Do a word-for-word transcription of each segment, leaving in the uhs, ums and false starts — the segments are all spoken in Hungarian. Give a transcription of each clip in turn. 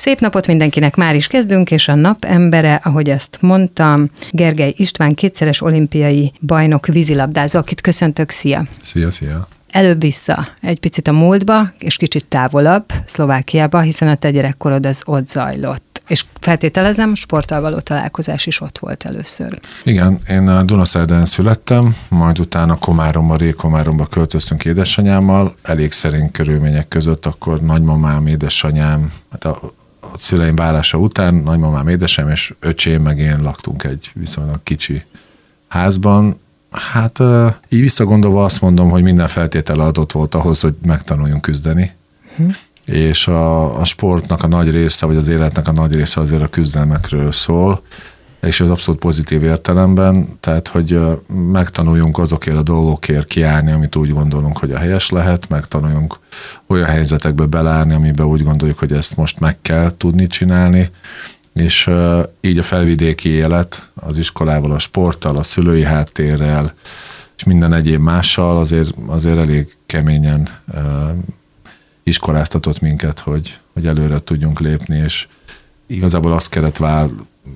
Szép napot mindenkinek, már is kezdünk, és a nap embere, ahogy azt mondtam, Gergely István, kétszeres olimpiai bajnok vízilabdázó, akit köszöntök, szia! Szia, szia! Előbb vissza egy picit a múltba, és kicsit távolabb, Szlovákiába, hiszen a te gyerekkorod az ott zajlott. És feltételezem, sporttal való találkozás is ott volt először. Igen, én Dunaszerdahelyen születtem, majd utána Komáromba, Ré-Komáromba költöztünk édesanyámmal, elég szerény körülmények között, akkor nagymamám, édesanyám, hát a, a szüleim válása után nagymamám, édesem és öcsém meg én laktunk egy viszonylag kicsi házban. Hát így visszagondolva azt mondom, hogy minden feltétel adott volt ahhoz, hogy megtanuljunk küzdeni. Hm. És a, a sportnak a nagy része, vagy az életnek a nagy része azért a küzdelmekről szól, és ez abszolút pozitív értelemben, tehát, hogy megtanuljunk azokért a dolgokért kiállni, amit úgy gondolunk, hogy a helyes lehet, megtanuljunk olyan helyzetekbe belállni, amiben úgy gondoljuk, hogy ezt most meg kell tudni csinálni, és így a felvidéki élet az iskolával, a sporttal, a szülői háttérrel, és minden egyéb mással azért, azért elég keményen iskoláztatott minket, hogy, hogy előre tudjunk lépni, és igazából azt kellett vál,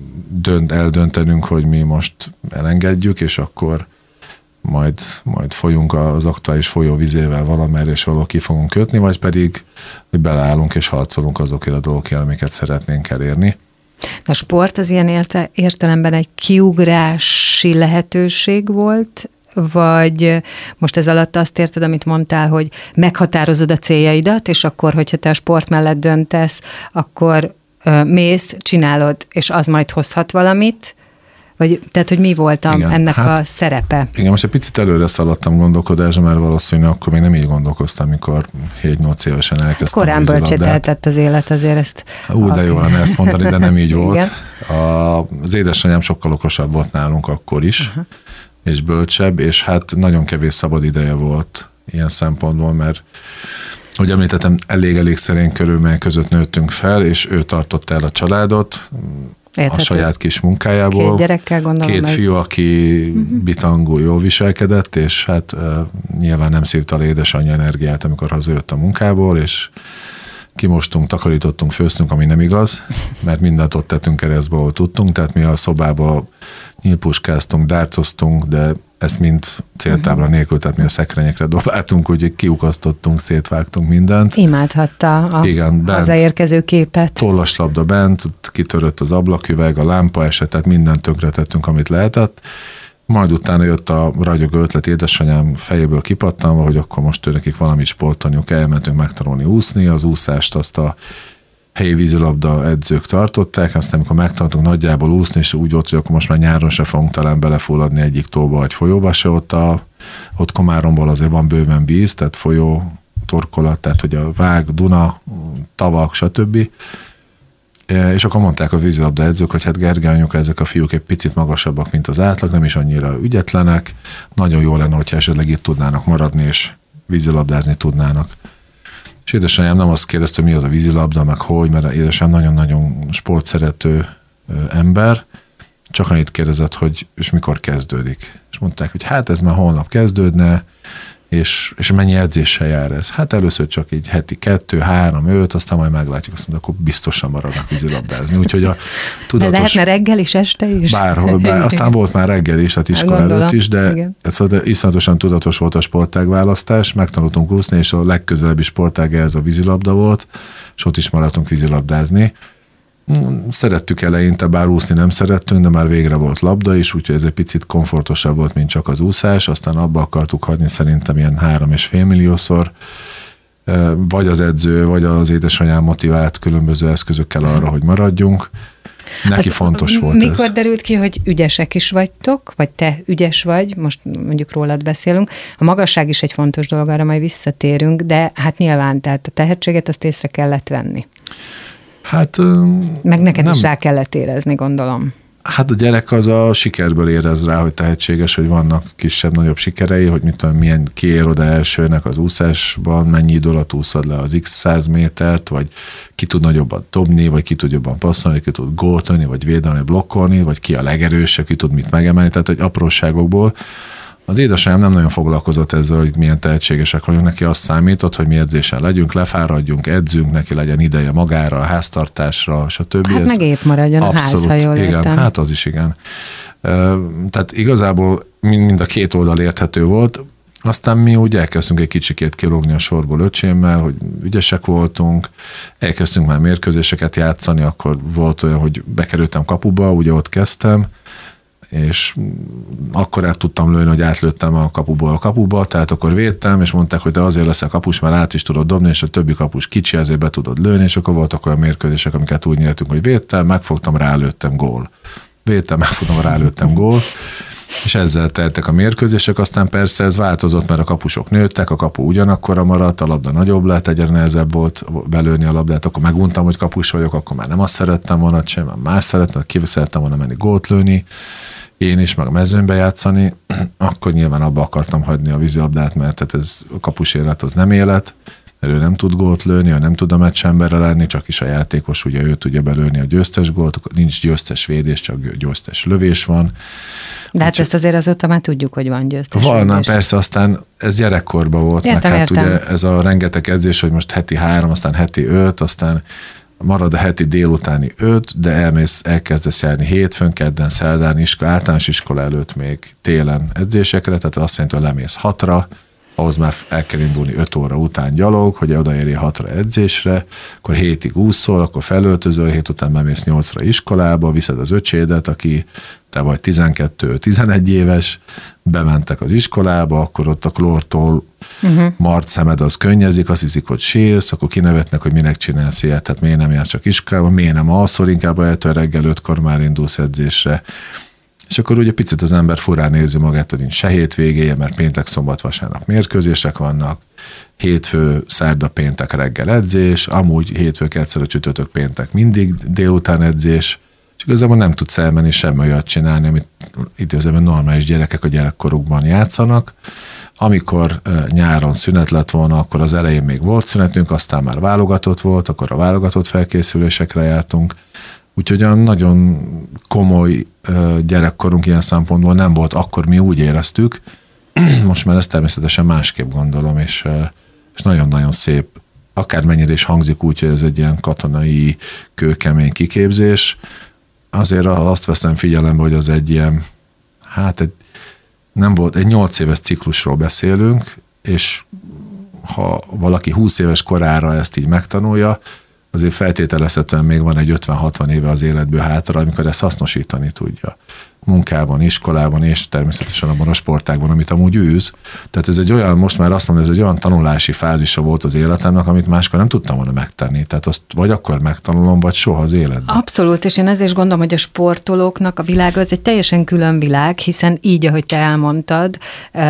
dönt, eldöntenünk, hogy mi most elengedjük, és akkor majd, majd folyunk az aktuális folyóvizével valamerre, és valahol ki fogunk kötni, vagy pedig hogy beleállunk és harcolunk azokért a dolgokért, amiket szeretnénk elérni. A sport az ilyen érte, értelemben egy kiugrási lehetőség volt, vagy most ez alatt azt érted, amit mondtál, hogy meghatározod a céljaidat, és akkor, hogyha te a sport mellett döntesz, akkor ö, mész, csinálod, és az majd hozhat valamit, vagy tehát, hogy mi volt a, igen, ennek hát, a szerepe? Igen, most egy picit előre szaladtam gondolkodásra, mert valószínűleg akkor még nem így gondolkoztam, amikor hét-nyolc évesen elkezdtem. Korán bölcsételtett az élet, azért ezt... Úgy, de jó lenne ezt mondani, de nem így volt. A, az édesanyám sokkal okosabb volt nálunk akkor is, uh-huh. és bölcsebb, és hát nagyon kevés szabad ideje volt ilyen szempontból, mert hogy említettem, elég-elég szerény körülmények között nőttünk fel, és ő tartott el a családot, érthető. A saját kis munkájából. Két gyerekkel gondolom. Két fiú, ez... aki uh-huh. bitangul, jól viselkedett, és hát uh, nyilván nem szívta le édesanyja energiát, amikor hazajött a munkából, és kimostunk, takarítottunk, főztünk, ami nem igaz, mert mindent ott tettünk keresztbe, ahol tudtunk, tehát mi a szobába nyílpuskáztunk, dárcoztunk, de ezt mind céltábla nélkül, tehát mi a szekrényekre dobáltunk, úgyhogy kiukasztottunk, szétvágtunk mindent. Imádhatta a igen, hazaérkező képet. Tollaslabda bent, kitörött az ablaküveg, a lámpa esett, tehát mindent tönkretettünk, amit lehetett. Majd utána jött a ragyogó ötlet édesanyám fejéből kipattanva, hogy akkor most ő nekik valamit sportolniuk, elmentünk megtanulni úszni, az úszást azt a helyi vízilabda edzők tartották, aztán amikor megtanultunk nagyjából úszni, és úgy volt, hogy akkor most már nyáron se fogunk talán belefulladni egyik tóba vagy folyóba se, ott, a, ott Komáromból azért van bőven víz, tehát folyó, torkolat, tehát hogy a Vág, Duna, tavak, stb. És akkor mondták a vízilabda edzők, hogy hát Gergely anyuka, ezek a fiúk egy picit magasabbak, mint az átlag, nem is annyira ügyetlenek, nagyon jó lenne, hogyha esetleg itt tudnának maradni, és vízilabdázni tudnának. És édesanyám nem azt kérdezte, mi az a vízilabda, meg hogy, mert édesanyám nagyon-nagyon sportszerető ember, csak annyit kérdezett, hogy és mikor kezdődik. És mondták, hogy hát ez már holnap kezdődne, és, és mennyi edzéssel jár ez? Hát először csak így heti kettő, három, öt, aztán majd meglátjuk, azt mondta, akkor biztosan maradnak vízilabdázni. Úgyhogy a tudatos... De lehetne reggel is, este is? Bárhol, bár, aztán volt már reggel is, hát iskola Gondolom, előtt is, de ez iszonyatosan tudatos volt a sportágválasztás, megtanultunk úszni, és a legközelebbi sportág ez a vízilabda volt, és ott is maradtunk vízilabdázni. Szerettük eleinte, bár úszni nem szerettünk, de már végre volt labda is, úgyhogy ez egy picit komfortosabb volt, mint csak az úszás, aztán abba akartuk hagyni szerintem ilyen három és fél milliószor, vagy az edző, vagy az édesanyám motivált különböző eszközökkel arra, hogy maradjunk. Neki hát, fontos volt mikor ez. Mikor derült ki, hogy ügyesek is vagytok, vagy te ügyes vagy, most mondjuk rólad beszélünk, a magasság is egy fontos dolog, arra majd visszatérünk, de hát nyilván, tehát a tehetséget azt észre kellett venni. Hát, meg neked nem. is rá kellett érezni, gondolom. Hát a gyerek az a sikerből érez rá, hogy tehetséges, hogy vannak kisebb-nagyobb sikerei, hogy mit tudom, milyen kiér oda elsőnek az úszásban, mennyi idő alatt úszod le az x száz métert, vagy ki tud nagyobban dobni, vagy ki tud jobban passzolni, ki tud góltolni, vagy védelni, blokkolni, vagy ki a legerősebb, ki tud mit megemelni, tehát egy apróságokból Az édesanyám nem nagyon foglalkozott ezzel, hogy milyen tehetségesek vagyunk, neki azt számított, hogy mi edzésen legyünk, lefáradjunk, edzünk, neki legyen ideje magára, a háztartásra, stb. Hát meg épp maradjon a ház, ha jól igen, értem. Hát az is igen. Tehát igazából mind a két oldal érthető volt, aztán mi úgy elkezdtünk egy kicsikét kilógni a sorból öcsémmel, hogy ügyesek voltunk, elkezdtünk már mérkőzéseket játszani, akkor volt olyan, hogy bekerültem kapuba, ugye ott kezdtem, és akkor át tudtam lőni, hogy átlőttem a kapuból a kapuba, tehát akkor védtem, és mondták, hogy de azért lesz a kapus, mert át is tudod dobni, és a többi kapus kicsi, ezért be tudod lőni, és akkor voltak olyan mérkőzések, amiket úgy nyertünk, hogy védtem, megfogtam, rálőttem, gól. Védtem, megfogtam, rálőttem, gól. És ezzel teltek a mérkőzések, aztán persze ez változott, mert a kapusok nőttek, a kapu ugyanakkora maradt, a labda nagyobb lett, egyre nehezebb volt belőni a labdát, akkor meguntam, hogy kapus vagyok, akkor már nem azt szerettem volna, sem már más szerettem, ki szerettem volna menni gólt lőni, én is, meg a mezőnybe játszani, akkor nyilván abba akartam hagyni a vízilabdát, mert tehát ez a kapus élet az nem élet, mert ő nem tud gólt lőni, ő nem tud a meccsemberre lenni, csak is a játékos, ugye ő tudja belőni a győztes gólt, nincs győztes védés, csak győztes lövés van. De hát úgy, ezt azért azóta már tudjuk, hogy van győztes van, lövés. Persze, aztán ez gyerekkorban volt, értem, meg hát értem. ugye ez a rengeteg edzés, hogy most heti három, aztán heti öt, aztán marad a heti délutáni öt, de elmész, elkezdesz járni hétfőn, kedden, szerdán, iskola, általános iskola előtt még télen edzésekre, tehát azt jelenti, hogy lemész hatra, ahhoz már el kell indulni öt óra után gyalog, hogy odaérjél hatra edzésre, akkor hétig úszol, akkor felöltözöl, hét után bemész nyolcra iskolába, viszed az öcsédet, aki te vagy tizenkettő-tizenegy éves, bementek az iskolába, akkor ott a klórtól uh-huh. mart szemed az könnyezik, azt hiszik, hogy sírsz, akkor kinevetnek, hogy minek csinálsz ilyet, tehát miért nem jársz csak iskolába, miért nem alszol, inkább eltől reggel ötkor már indulsz edzésre. És akkor ugye picit az ember furán érzi magát, hogy nincs se hétvégéje, mert péntek, szombat, vasárnap mérkőzések vannak, hétfő, szerda, péntek reggel edzés, amúgy hétfő, keddszer, csütörtök, péntek mindig délután edzés, és igazából nem tudsz elmenni semmi olyat csinálni, amit idézőben normális gyerekek a gyerekkorukban játszanak. Amikor nyáron szünet lett volna, akkor az elején még volt szünetünk, aztán már válogatott volt, akkor a válogatott felkészülésekre jártunk. Úgyhogy olyan nagyon komoly gyerekkorunk ilyen szempontból nem volt, akkor mi úgy éreztük. Most már ezt természetesen másképp gondolom, és, és nagyon-nagyon szép. Akármennyire is hangzik úgy, hogy ez egy ilyen katonai kőkemény kiképzés, azért azt veszem figyelembe, hogy az egy ilyen, hát egy, nem volt, egy nyolc éves ciklusról beszélünk, és ha valaki húsz éves korára ezt így megtanulja, azért feltételezhetően még van egy ötven-hatvan éve az életből hátra, amikor ezt hasznosítani tudja. Munkában, iskolában, és természetesen abban a sportágban, amit amúgy űz. Tehát ez egy olyan, most már azt mondom, ez egy olyan tanulási fázisa volt az életemnek, amit máskor nem tudtam volna megtenni. Tehát azt vagy akkor megtanulom, vagy soha az életben. Abszolút, és én ezért is gondolom, hogy a sportolóknak a világ az egy teljesen külön világ, hiszen így, ahogy te elmondtad,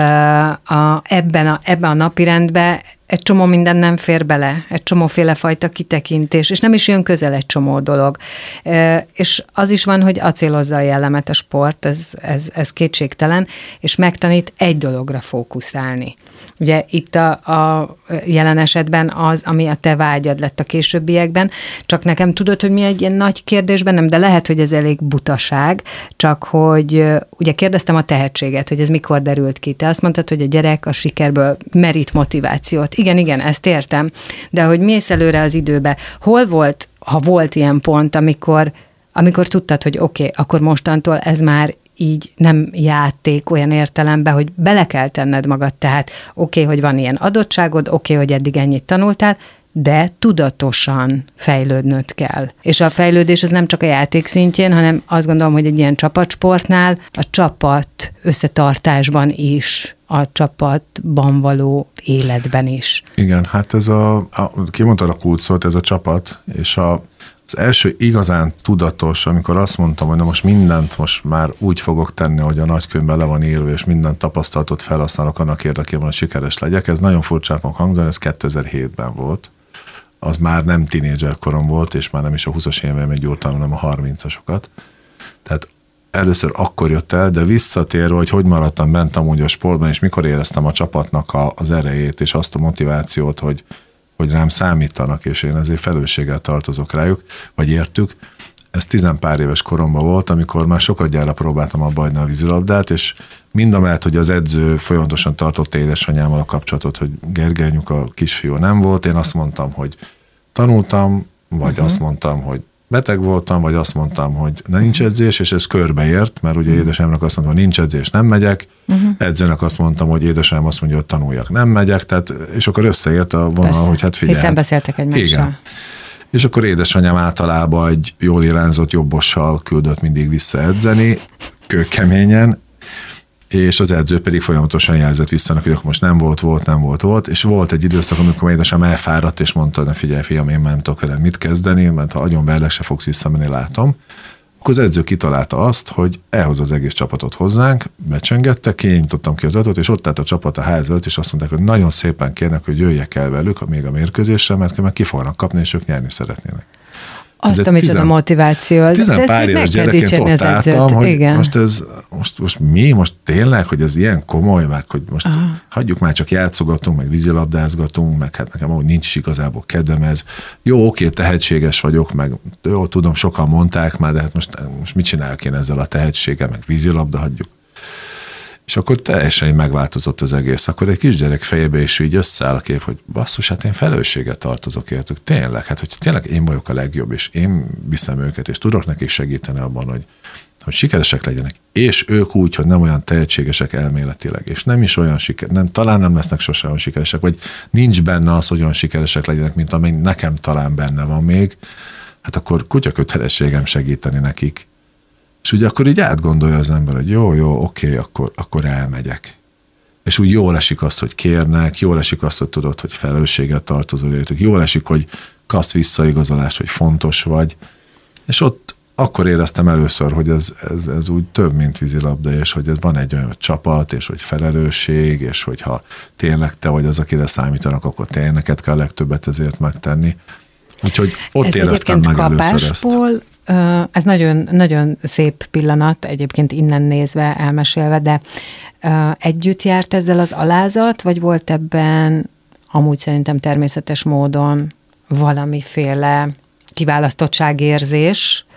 a, ebben, a, ebben a napirendben egy csomó minden nem fér bele, egy csomóféle fajta kitekintés, és nem is jön közel egy csomó dolog. E, és az is van, hogy acélozza a jellemet a sport, ez, ez, ez kétségtelen, és megtanít egy dologra fókuszálni. Ugye itt a, a jelen esetben az, ami a te vágyad lett a későbbiekben, csak nekem tudod, hogy mi egy ilyen nagy kérdésben, nem, de lehet, hogy ez elég butaság, csak hogy ugye kérdeztem a tehetséget, hogy ez mikor derült ki. Te azt mondtad, hogy a gyerek a sikerből merít motivációt. Igen, igen, ezt értem, de hogy mész előre az időbe, hol volt, ha volt ilyen pont, amikor, amikor tudtad, hogy oké, okay, akkor mostantól ez már így nem játék olyan értelemben, hogy bele kell tenned magad, tehát oké, okay, hogy van ilyen adottságod, oké, okay, hogy eddig ennyit tanultál, de tudatosan fejlődnöd kell. És a fejlődés az nem csak a játék szintjén, hanem azt gondolom, hogy egy ilyen csapatsportnál a csapat összetartásban is, a csapatban való életben is. Igen, hát ez a, a kimondtad a kulcsot, ez a csapat, és a az első igazán tudatos, amikor azt mondtam, hogy na most mindent most már úgy fogok tenni, hogy a nagykönyvben le van írva, és minden tapasztalatot felhasználok annak érdekében, hogy sikeres legyek. Ez nagyon furcsán fog hangzani, ez kétezer-hétben volt. Az már nem tínédzser korom volt, és már nem is a húszas éveim egy jót, hanem a harmincasokat. Tehát először akkor jött el, de visszatérve, hogy hogy maradtam bent amúgy a sportban, és mikor éreztem a csapatnak a, az erejét, és azt a motivációt, hogy hogy rám számítanak, és én ezért felelősséggel tartozok rájuk, vagy értük. Ez tizenpár éves koromban volt, amikor már sokat gyára próbáltam abba hagyni a vízilabdát, és mindamellett, hogy az edző folyamatosan tartotta édesanyámmal a kapcsolatot, hogy Gergely anyuka kisfiú nem volt, én azt mondtam, hogy tanultam, vagy uh-huh. azt mondtam, hogy beteg voltam, vagy azt mondtam, hogy na, nincs edzés, és ez körbeért, mert ugye édesanyámnak azt mondtam, hogy nincs edzés, nem megyek, uh-huh. edzőnek azt mondtam, hogy édesanyám azt mondja, hogy tanuljak, nem megyek, tehát, és akkor összeért a vonal, Persze. hogy hát figyelj. Hiszen beszéltek egymással. Igen. És akkor édesanyám általában egy jól irányzott jobbossal küldött mindig vissza edzeni, kőkeményen, és az edző pedig folyamatosan jelzett vissza, hogy akkor most nem volt, volt, nem volt, volt, és volt egy időszak, amikor édesanyám elfáradt, és mondta, ne figyelj, fiam, én már nem tudok veled mit kezdeni, mert ha agyonverlek, se fogsz visszamenni, látom. Akkor az edző kitalálta azt, hogy elhoz az egész csapatot hozzánk, becsengette, kinyitottam ki az adót, és ott állt a csapat a ház előtt, és azt mondták, hogy nagyon szépen kérnek, hogy jöjjek el velük még a mérkőzésre, mert meg ki fognak kapni, és ők nyerni szeretnének. Azt, amit tizen, a motiváció. Tizen pár éves gyerekként ott álltam, hogy igen. most ez, most, most mi, most tényleg, hogy ez ilyen komoly, meg hogy most Aha. hagyjuk már, csak játszogatunk, meg vízilabdázgatunk, meg hát nekem ahogy nincs is igazából kedvem ez. Jó, oké, tehetséges vagyok, meg jó, tudom, sokan mondták már, de hát most, most mit csinálok én ezzel a tehetséggel, meg vízilabda, hagyjuk. És akkor teljesen megváltozott az egész. Akkor egy kisgyerek fejébe is így összeáll a kép, hogy basszus, hát én felelősséget tartozok értük. Tényleg, hát hogyha tényleg én vagyok a legjobb, és én viszem őket, és tudok nekik segíteni abban, hogy, hogy sikeresek legyenek, és ők úgy, hogy nem olyan tehetségesek elméletileg, és nem is olyan sikeresek, nem, talán nem lesznek sose olyan sikeresek, vagy nincs benne az, hogy olyan sikeresek legyenek, mint amely nekem talán benne van még, hát akkor kutya kötelességem segíteni nekik. És ugye akkor így átgondolja az ember, hogy jó, jó, oké, akkor, akkor elmegyek. És úgy jól esik azt, hogy kérnek, jól esik azt, hogy tudod, hogy felelősséggel tartozol értük, jól esik, hogy kapsz visszaigazolást, hogy fontos vagy. És ott akkor éreztem először, hogy ez, ez, ez úgy több, mint vízilabda, és hogy ez van egy olyan csapat, és hogy felelősség, és hogyha tényleg te vagy az, akire számítanak, akkor tényleg neked kell a legtöbbet ezért megtenni. Úgyhogy ott ez éreztem meg először ezt. Ez nagyon, nagyon szép pillanat, egyébként innen nézve, elmesélve, de együtt járt ezzel az alázat, vagy volt ebben amúgy szerintem természetes módon valamiféle kiválasztottságérzés,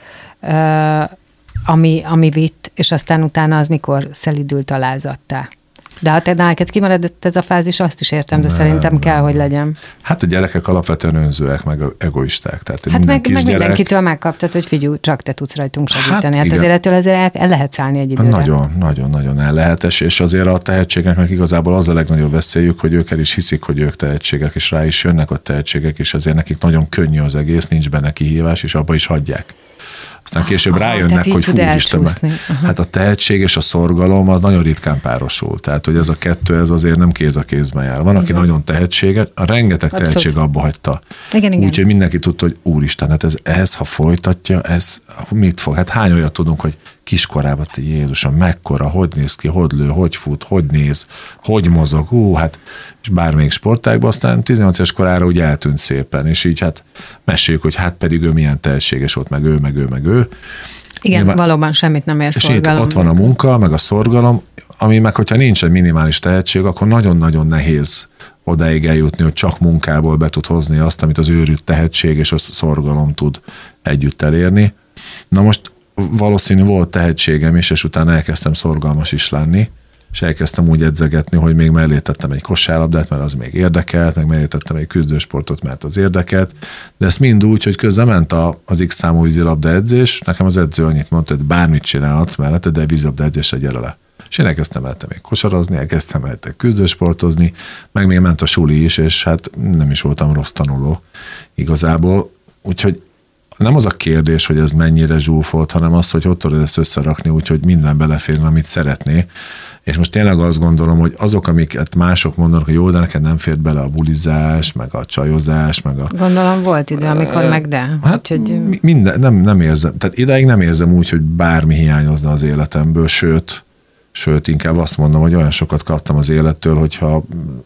ami, ami vitt, és aztán utána az mikor szelidült alázattá? De ha te neked kimaradott ez a fázis, azt is értem, de nem, szerintem kell, nem. hogy legyen. Hát a gyerekek alapvetően önzőek, meg egoisták. Tehát hát minden meg, kis meg gyerek... mindenkitől megkaptad, hogy figyelj, csak te tudsz rajtunk segíteni. Hát, hát igen. azért ettől azért el, el lehet szállni egy időre. Nagyon, nagyon, nagyon el lehet, és azért a tehetségeknek igazából az a legnagyobb veszélyük, hogy ők el is hiszik, hogy ők tehetségek, és rá is jönnek a tehetségek, és azért nekik nagyon könnyű az egész, nincs benne kihívás, és abba is hagyják. Aztán később Aha, rájönnek, hogy fú, Isten, hát a tehetség és a szorgalom az nagyon ritkán párosul. Tehát, hogy ez a kettő, ez azért nem kéz a kézben jár. Van, aki igen. nagyon tehetséges, a rengeteg Abszolút. tehetség abba hagyta. Úgyhogy mindenki tudta, hogy úristen, hát ez, ez, ha folytatja, ez mit fog? Hát hány olyat tudunk, hogy kiskorában, te Jézusom, mekkora, hogy néz ki, hogy lő, hogy fut, hogy néz, hogy mozog, hú, hát, és bármelyik sportágban, aztán tizennyolc éves korára úgy eltűnt szépen, és így hát meséljük, hogy hát pedig ő milyen tehetséges volt, meg ő, meg ő, meg ő. Igen, Nyilván, valóban semmit nem ér szorgalom. És ott van a munka, meg a szorgalom, ami meg, hogyha nincs egy minimális tehetség, akkor nagyon-nagyon nehéz odáig eljutni, hogy csak munkából be tud hozni azt, amit az őrült tehetség és a szorgalom tud együtt elérni. Na most valószínű volt tehetségem is, és utána elkezdtem szorgalmas is lenni, és elkezdtem úgy edzegetni, hogy még mellé tettem egy kosárlabdát, mert az még érdekelt, meg mellé tettem egy küzdősportot, mert az érdekelt, de ezt mind úgy, hogy közben ment a, az X számú vízilabda edzés, nekem az edző annyit mondta, hogy bármit csinálhatsz mellette, de vízilabda edzésre gyere le. És én elkezdtem el még kosarazni, elkezdtem el küzdősportozni, meg még ment a suli is, és hát nem is voltam rossz tanuló igazából, úgyhogy nem az a kérdés, hogy ez mennyire zsúfolt, hanem az, hogy hogy tudod ezt összerakni úgy, hogy minden beleférne, amit szeretné. És most tényleg azt gondolom, hogy azok, amiket mások mondanak, hogy jó, de neked nem fér bele a bulizás, meg a csajozás, meg a... Gondolom volt idő, amikor meg de. Hát úgyhogy... minden, nem, nem érzem, tehát idáig nem érzem úgy, hogy bármi hiányozna az életemből, sőt, sőt, inkább azt mondom, hogy olyan sokat kaptam az élettől, hogyha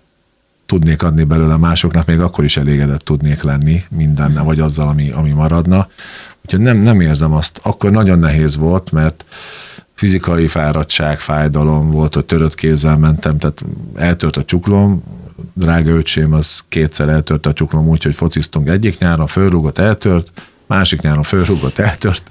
tudnék adni belőle másoknak, még akkor is elégedett tudnék lenni mindennel, vagy azzal, ami, ami maradna. Úgyhogy nem, nem érzem azt. Akkor nagyon nehéz volt, mert fizikai fáradtság, fájdalom volt, hogy törött kézzel mentem, tehát eltört a csuklom, drága öcsém az kétszer eltört a csuklom úgy, hogy fociztunk egyik nyáron, fölrúgott, eltört, Másik nyáron fölrúgott, eltört.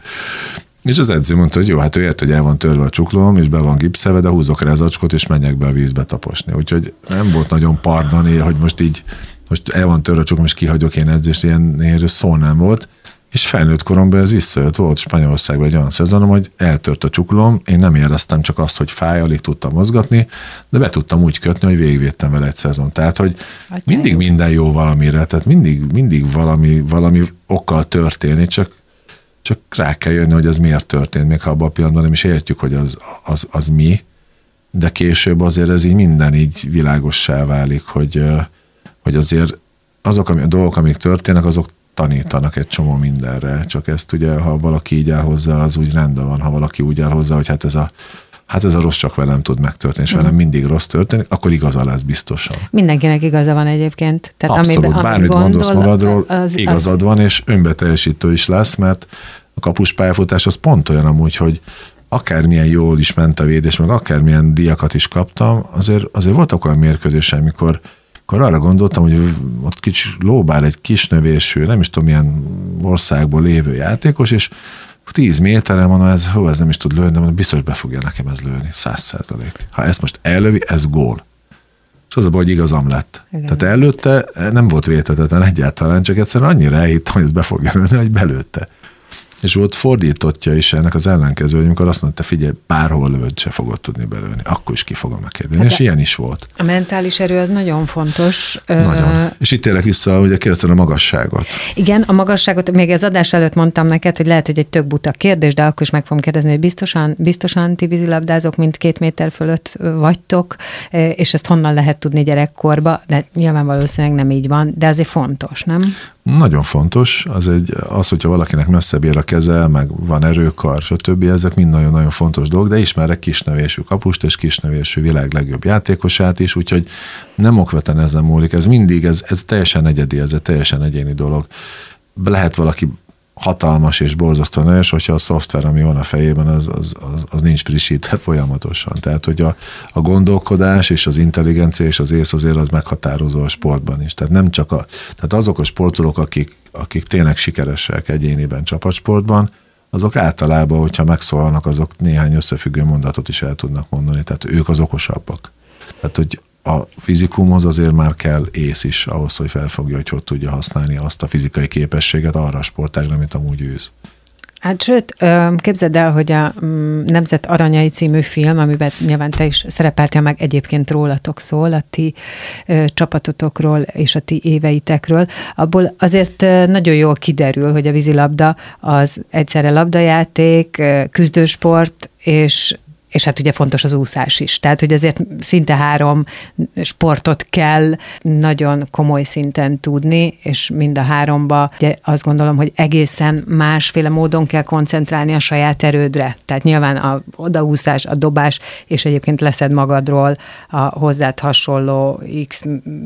És az edző mondta, hogy jó, hát ő ért, hogy el van törve a csuklóm, és be van gipszelve, de húzok rá az acskot, és menjek be a vízbe taposni. Úgyhogy nem volt nagyon pardoni, hogy most így, most el van törve a csuklóm, és kihagyok én edzést, ilyen, ilyen szó nem volt. És felnőtt koromban ez visszajött. Volt Spanyolországban egy olyan szezonom, hogy eltört a csuklóm, én nem éreztem csak azt, hogy fáj, alig tudtam mozgatni, de be tudtam úgy kötni, hogy végigvédtem vele egy szezon. Tehát, hogy Atyán mindig jó. Minden jó valamire, tehát mindig, mindig valami, valami okkal történik, csak, csak rá kell jönni, hogy ez miért történt, még ha abban a pillanatban nem is értjük, hogy az, az, az mi, de később azért ez így minden így világossá válik, hogy, hogy azért azok a dolgok, amik történnek, azok tanítanak egy csomó mindenre, csak ezt ugye, ha valaki így áll hozzá, az úgy rendben van, ha valaki úgy áll hozzá, hogy hát ez a, hát ez a rossz csak velem tud megtörténni, és uh-huh. velem mindig rossz történik, akkor igaza lesz biztosan. Mindenkinek igaza van egyébként. Tehát abszolút, amiben, bármit gondol, gondolsz magadról, az, igazad az... van, és önbeteljesítő is lesz, mert a kapus pályafutás az pont olyan amúgy, hogy akármilyen jól is ment a védés, meg akármilyen díjakat is kaptam, azért, azért voltak olyan mérkőzések, amikor akkor arra gondoltam, hogy ott kicsi lóbál egy kisnövésű, nem is tudom, milyen országból lévő játékos, és tíz méteren mondom, ez, hó, ez nem is tud lőni, de mondom, biztos be fogja nekem ez lőni, száz százalék. Ha ezt most ellövi, ez gól. És az a baj, hogy igazam lett. Igen. Tehát előtte nem volt vétetetlen egyáltalán, csak egyszerűen annyira elhittem, hogy ez be fogja lőni, hogy belőtte. És volt fordítottja is ennek az ellenkező, hogy amikor azt mondta, figyelj, bárhol lövöd, se fogod tudni belőni. Akkor is ki fogom megkérdezni. Hát és ilyen is volt. A mentális erő az nagyon fontos. Nagyon. Uh, és itt tényleg vissza, ugye kérdezted a magasságot. Igen, a magasságot, még az adás előtt mondtam neked, hogy lehet, hogy egy tök buta kérdés, de akkor is meg fogom kérdezni, hogy biztosan, biztosan ti vízilabdázók, mint két méter fölött vagytok, és ezt honnan lehet tudni gyerekkorba, de nyilván valószínűleg nem így van, de azért fontos, nem? Nagyon fontos, az, egy, az, hogyha valakinek messzebb ér a keze, meg van erőkar, stb. Ezek mind nagyon-nagyon fontos dolgok, de ismerek kisnövésű kapust és kisnövésű világ legjobb játékosát is, úgyhogy nem okvetlen ezen múlik. Ez mindig, ez, ez teljesen egyedi, ez egy teljesen egyéni dolog. Lehet valaki hatalmas és borzasztó nagyon, hogyha a szoftver, ami van a fejében, az, az, az, az nincs frissítve folyamatosan. Tehát, hogy a, a gondolkodás és az intelligencia és az ész azért az meghatározó a sportban is. Tehát nem csak a, tehát azok a sportolók, akik, akik tényleg sikeresek egyéniben csapatsportban, azok általában, hogyha megszólalnak, azok néhány összefüggő mondatot is el tudnak mondani. Tehát ők az okosabbak. Tehát, hogy a fizikumhoz azért már kell ész is ahhoz, hogy felfogja, hogy hogy tudja használni azt a fizikai képességet arra a sportágra, amit amúgy űz. Hát sőt, képzeld el, hogy a Nemzet Aranyai című film, amiben nyilván te is szerepeltél, meg egyébként rólatok szól, a ti csapatotokról és a ti éveitekről, abból azért nagyon jól kiderül, hogy a vízilabda az egyszerre labdajáték, küzdősport, és és hát ugye fontos az úszás is. Tehát, hogy azért szinte három sportot kell nagyon komoly szinten tudni, és mind a háromba ugye azt gondolom, hogy egészen másféle módon kell koncentrálni a saját erődre. Tehát nyilván a odaúszás, a dobás, és egyébként leszed magadról a hozzád hasonló x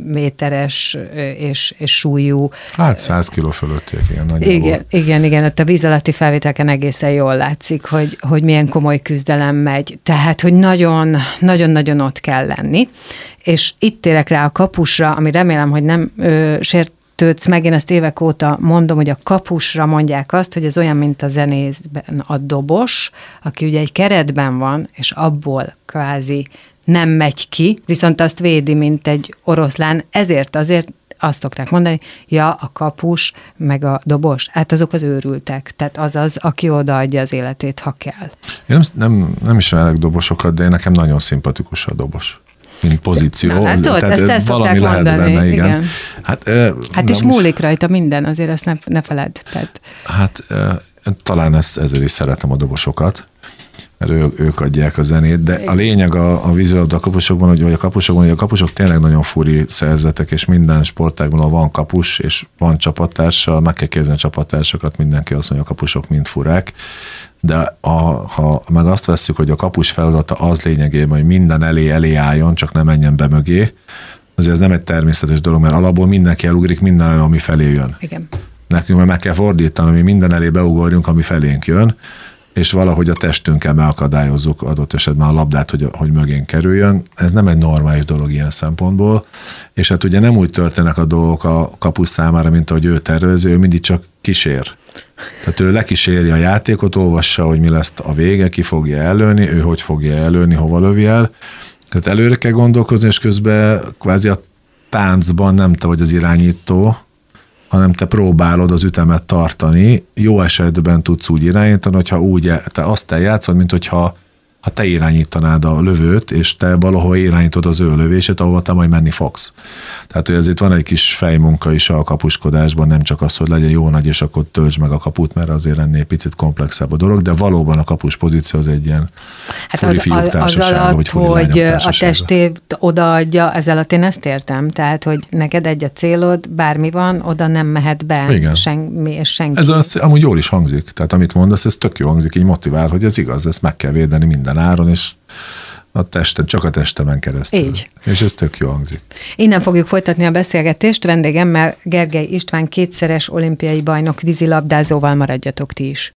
méteres és, és súlyú. Hát száz kiló fölöttiek, igen. Nagyjából. Igen, igen, igen. Ott a víz alatti felvételken egészen jól látszik, hogy, hogy milyen komoly küzdelem megy. Tehát, hogy nagyon, nagyon-nagyon ott kell lenni. És itt térek rá a kapusra, ami remélem, hogy nem ö, sértődsz meg, én ezt évek óta mondom, hogy a kapusra mondják azt, hogy ez olyan, mint a zenészben a dobos, aki ugye egy keretben van, és abból kvázi nem megy ki, viszont azt védi, mint egy oroszlán, ezért azért azt szokták mondani, ja, a kapus, meg a dobos, hát azok az őrültek. Tehát az az, aki odaadja az életét, ha kell. Én nem, nem, nem ismerek dobosokat, de nekem nagyon szimpatikus a dobos. Mint pozíció. Na, ezt, tehát ezt, ezt valami lehet mondani, benne, igen. igen. Hát, hát is múlik rajta minden, azért azt ne, ne feledd. Tehát. Hát talán ezt, ezért is szeretem a dobosokat, mert ő, ők adják a zenét, de a lényeg a, a vízilabda kapusokban, hogy a kapusokban, hogy a kapusok tényleg nagyon furi szerzetek, és minden sportágban van kapus, és van csapattársa, meg kell kérdezni a csapattársakat, mindenki azt mondja, a kapusok mind furák, de a, ha meg azt vesszük, hogy a kapus feladata az lényegében, hogy minden elé elé álljon, csak ne menjen be mögé, azért ez nem egy természetes dolog, mert alapból mindenki elugrik minden elé, ami felé jön. Igen. Nekünk meg kell fordítani, hogy minden elé beugorjunk, ami felénk jön, és valahogy a testünkkel megakadályozzuk adott esetben a labdát, hogy, hogy mögén kerüljön. Ez nem egy normális dolog ilyen szempontból, és hát ugye nem úgy történnek a dolgok a kapus számára, mint ahogy ő tervezi, ő mindig csak kísér. Tehát ő lekíséri a játékot, olvassa, hogy mi lesz a vége, ki fogja előni, ő hogy fogja előni, hova lövi el. Tehát előre kell gondolkozni, és közben kvázi a táncban nem te vagy az irányító, hanem te próbálod az ütemet tartani. Jó esetben tudsz úgy irányítani, hogyha úgy, te azt eljátszod, mint hogyha ha te irányítanád a lövőt, és te valahol irányítod az ő lövését, ahol te majd menni fogsz. Tehát, hogy ezért van egy kis fejmunka is a kapuskodásban, nem csak az, hogy legyen jó nagy, és akkor töltsd meg a kaput, mert azért ennél picit komplexebb a dolog, de valóban a kapus pozíció az egy ilyen hát az, az, az alatt, vagy hogy a testét odaadja, ez alatt én ezt értem. Tehát, hogy neked egy a célod, bármi van, oda nem mehet be semmi és senki. Ez az, amúgy jól is hangzik. Tehát, amit mondasz, ez tök jó hangzik, így motivál, hogy ez igaz, ezt meg kell védeni minden áron, és a testen, csak a testemen keresztül. Így. És ez tök jó hangzik. Innen fogjuk folytatni a beszélgetést. Vendégemmel Gergely István kétszeres olimpiai bajnok vízilabdázóval, maradjatok ti is.